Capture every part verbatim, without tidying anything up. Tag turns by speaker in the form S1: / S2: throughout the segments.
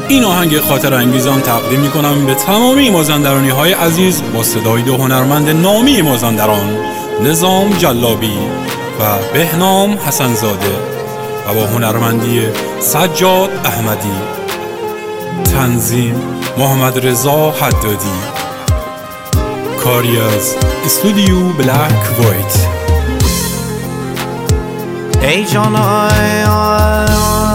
S1: این آهنگ خاطر انگیزان تقدیم میکنم به تمامی مازندرانی های عزیز با صدای دو هنرمند نامی مازندران، نظام جلابی و بهنام حسنزاده و با هنرمندی سجاد احمدی. تنظیم محمد رضا حدادی. کاری از استودیو بلک وایت.
S2: ای جان آی آی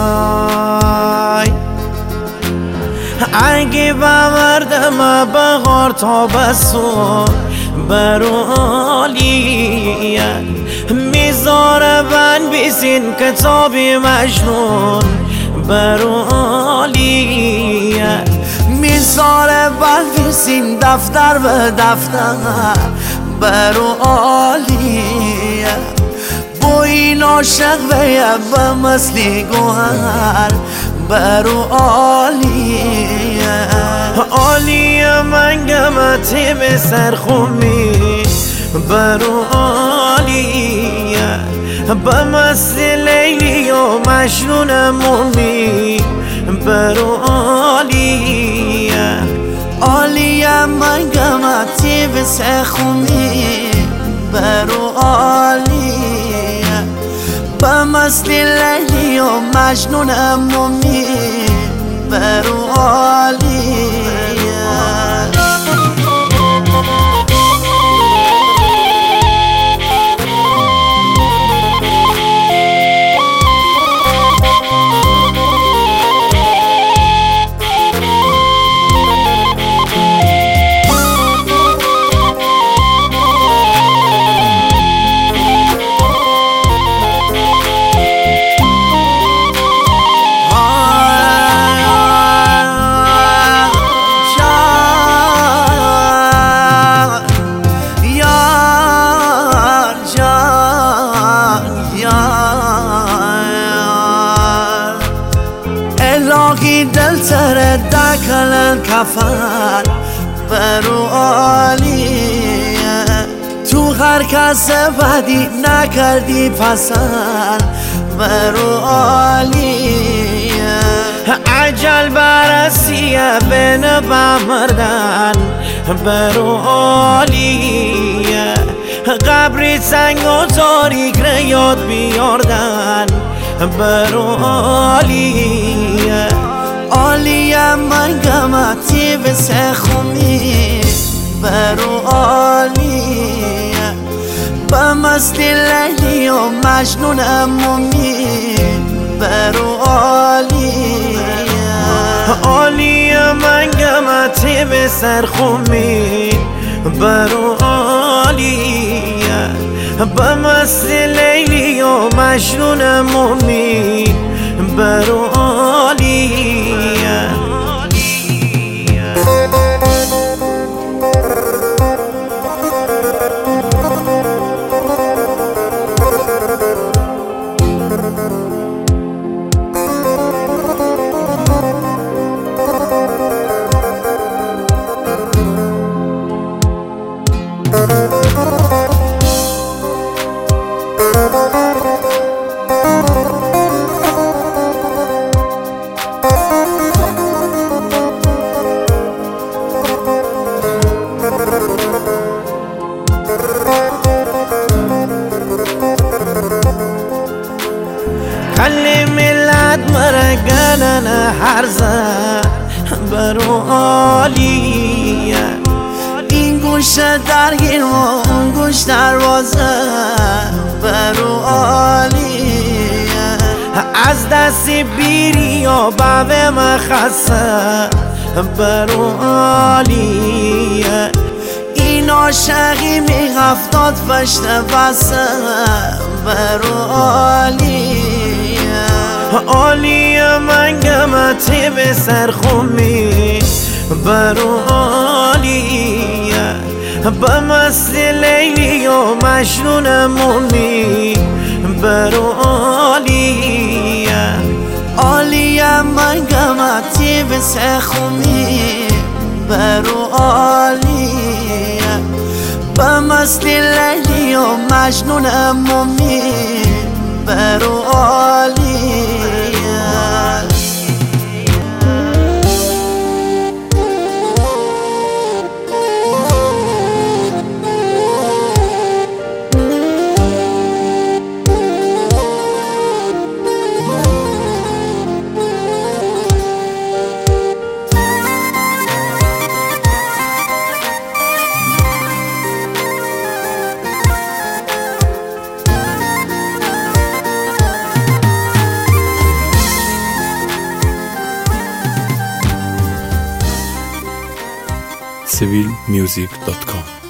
S2: اگه بمردم بغار تا بسون برو عالیت میذاره بن بیزین کتابی مجنون برو عالیت میذاره بن بیزین دفتر به دفتر برو عالیت با این عاشق به مثلی گوهر برو عالیه عالیه من گمتی به سرخومی برو عالیه به مثل لیلی و مجنون مومی برو عالیه عالیه من گمتی به سرخومی برو عالیه به مثل لیلی و مجنون مومی برو عالیه الهی دل تره دکلن کفن برو عالیه تو هر کس بدی نکردی پسند برو عالیه عجل برسیه بین بمردن برو عالیه قبری سنگ و تاریک رو یاد بیاردن برو عالیه عالیه من گمتی به سخومی برو عالیه به مثل لیلی و مجنون مومی برو عالیه عالیه من گمتی به سرخومی برو عالیه به مثل لیلی و مجنون مومی برو عالیه خلی ملت مرگنن هرزن برو عالیه این گوش درگیر و اون گوش دروازه برو عالیه از دستی بیری و بابه مخصه برو عالیه این عاشقی می هفتاد پشت بسه برو عالیه عالیه من گمتی به سرخومی برو عالیه به مثل لیلی و مجنون مومی برو عالیه عالیه من گمتی به سرخومی برو عالیه به مثل لیلی و مجنون مومی برو عالیه
S1: سیویل میوزیک دات کام.